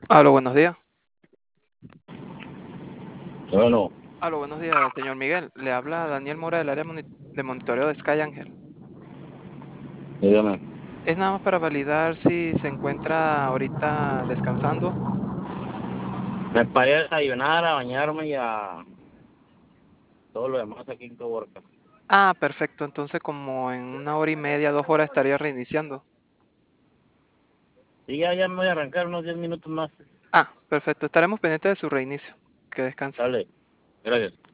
Aló, buenos días. Bueno, Aló, buenos días, señor Miguel. Le habla Daniel Mora del área de monitoreo de Sky Angel. dígame. Es nada más para validar si se encuentra ahorita descansando. Me paré a desayunar, a bañarme y a todo lo demás aquí en Coborca. Ah, perfecto. Entonces, como en una hora y media, 2 horas estaría reiniciando. Sí, ya me voy a arrancar unos 10 minutos más. Ah, perfecto. Estaremos pendientes de su reinicio. Que descanse. Dale, gracias.